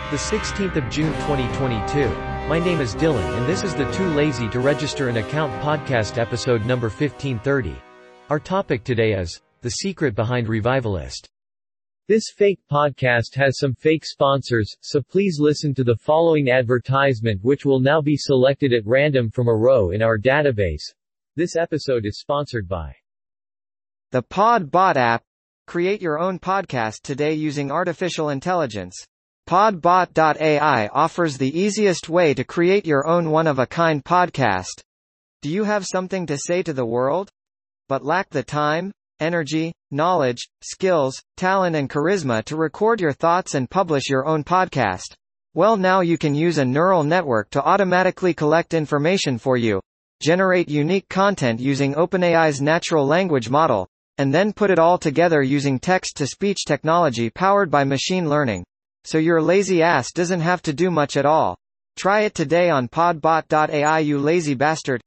The 16th of June 2022. My name is Dylan and this is the Too Lazy to Register an Account podcast episode number 1530. Our topic today is the secret behind Revivalist. This fake podcast has some fake sponsors, so please listen to the following advertisement which will now be selected at random from a row in our database. This episode is sponsored by the PodBot app. Create your own podcast today using artificial intelligence. PodBot.ai offers the easiest way to create your own one-of-a-kind podcast. Do you have something to say to the world, but lack the time, energy, knowledge, skills, talent and charisma to record your thoughts and publish your own podcast? Well, now you can use a neural network to automatically collect information for you, generate unique content using OpenAI's natural language model, and then put it all together using text-to-speech technology powered by machine learning. So your lazy ass doesn't have to do much at all. Try it today on podbot.ai, you lazy bastard.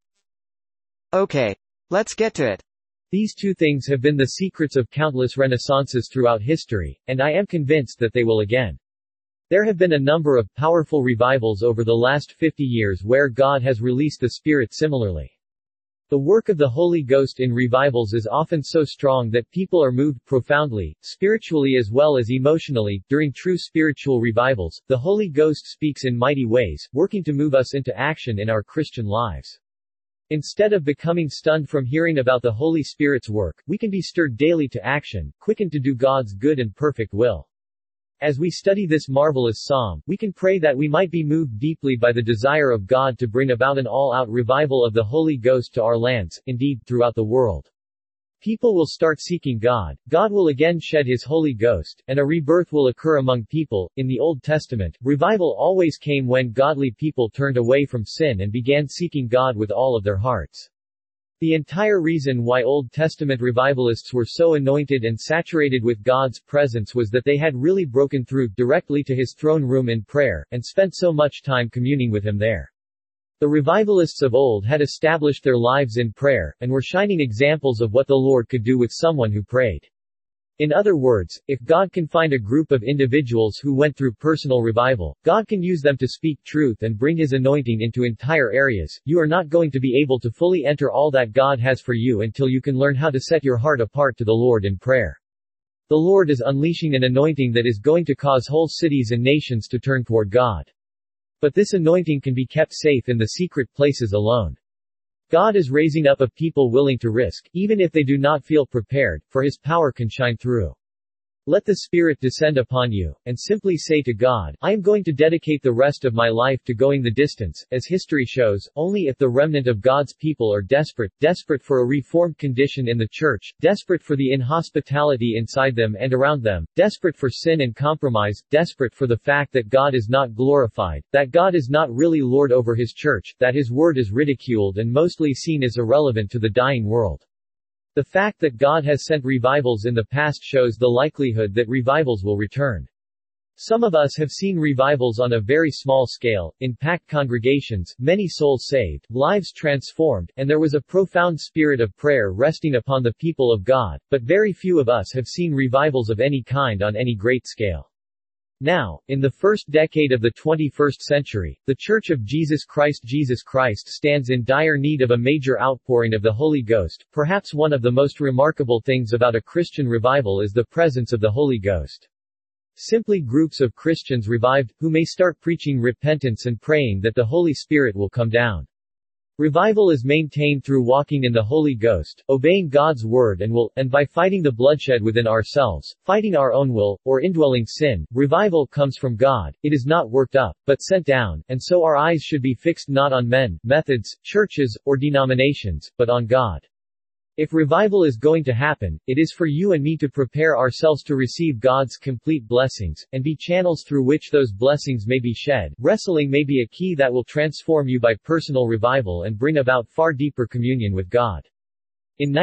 Okay, let's get to it. These two things have been the secrets of countless renaissances throughout history, and I am convinced that they will again. There have been a number of powerful revivals over the last 50 years where God has released the Spirit similarly. The work of the Holy Ghost in revivals is often so strong that people are moved profoundly, spiritually as well as emotionally. During true spiritual revivals, the Holy Ghost speaks in mighty ways, working to move us into action in our Christian lives. Instead of becoming stunned from hearing about the Holy Spirit's work, we can be stirred daily to action, quickened to do God's good and perfect will. As we study this marvelous psalm, we can pray that we might be moved deeply by the desire of God to bring about an all-out revival of the Holy Ghost to our lands, indeed, throughout the world. People will start seeking God, God will again shed His Holy Ghost, and a rebirth will occur among people. In the Old Testament, revival always came when godly people turned away from sin and began seeking God with all of their hearts. The entire reason why Old Testament revivalists were so anointed and saturated with God's presence was that they had really broken through directly to His throne room in prayer, and spent so much time communing with Him there. The revivalists of old had established their lives in prayer, and were shining examples of what the Lord could do with someone who prayed. In other words, if God can find a group of individuals who went through personal revival, God can use them to speak truth and bring His anointing into entire areas. You are not going to be able to fully enter all that God has for you until you can learn how to set your heart apart to the Lord in prayer. The Lord is unleashing an anointing that is going to cause whole cities and nations to turn toward God. But this anointing can be kept safe in the secret places alone. God is raising up a people willing to risk, even if they do not feel prepared, for His power can shine through. Let the Spirit descend upon you, and simply say to God, I am going to dedicate the rest of my life to going the distance. As history shows, only if the remnant of God's people are desperate for a reformed condition in the church, desperate for the inhospitality inside them and around them, desperate for sin and compromise, desperate for the fact that God is not glorified, that God is not really Lord over His church, that His word is ridiculed and mostly seen as irrelevant to the dying world. The fact that God has sent revivals in the past shows the likelihood that revivals will return. Some of us have seen revivals on a very small scale, in packed congregations, many souls saved, lives transformed, and there was a profound spirit of prayer resting upon the people of God, but very few of us have seen revivals of any kind on any great scale. Now, in the first decade of the 21st century, the Church of Jesus Christ stands in dire need of a major outpouring of the Holy Ghost. Perhaps one of the most remarkable things about a Christian revival is the presence of the Holy Ghost. Simply groups of Christians revived, who may start preaching repentance and praying that the Holy Spirit will come down. Revival is maintained through walking in the Holy Ghost, obeying God's word and by fighting the bloodshed within ourselves, fighting our own will, or indwelling sin. Revival comes from God, it is not worked up, but sent down, and so our eyes should be fixed not on men, methods, churches, or denominations, but on God. If revival is going to happen, it is for you and me to prepare ourselves to receive God's complete blessings, and be channels through which those blessings may be shed. Wrestling may be a key that will transform you by personal revival and bring about far deeper communion with God. In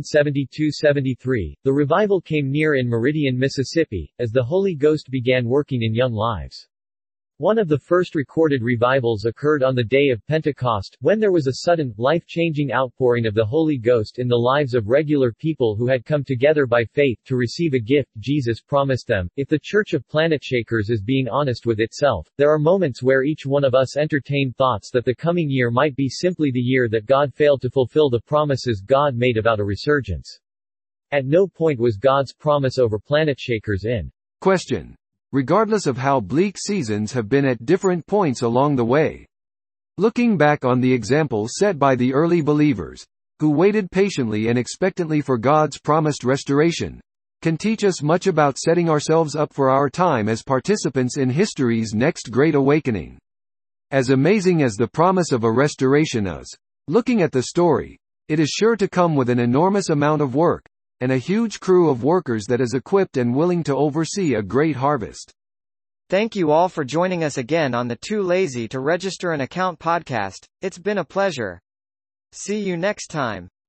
1972-73, the revival came near in Meridian, Mississippi, as the Holy Ghost began working in young lives. One of the first recorded revivals occurred on the day of Pentecost, when there was a sudden, life-changing outpouring of the Holy Ghost in the lives of regular people who had come together by faith to receive a gift Jesus promised them. If the Church of Planetshakers is being honest with itself, there are moments where each one of us entertain thoughts that the coming year might be simply the year that God failed to fulfill the promises God made about a resurgence. At no point was God's promise over Planetshakers in question. Regardless of how bleak seasons have been at different points along the way. Looking back on the example set by the early believers, who waited patiently and expectantly for God's promised restoration, can teach us much about setting ourselves up for our time as participants in history's next great awakening. As amazing as the promise of a restoration is, looking at the story, it is sure to come with an enormous amount of work, and a huge crew of workers that is equipped and willing to oversee a great harvest. Thank you all for joining us again on the Too Lazy to Register an Account podcast. It's been a pleasure. See you next time.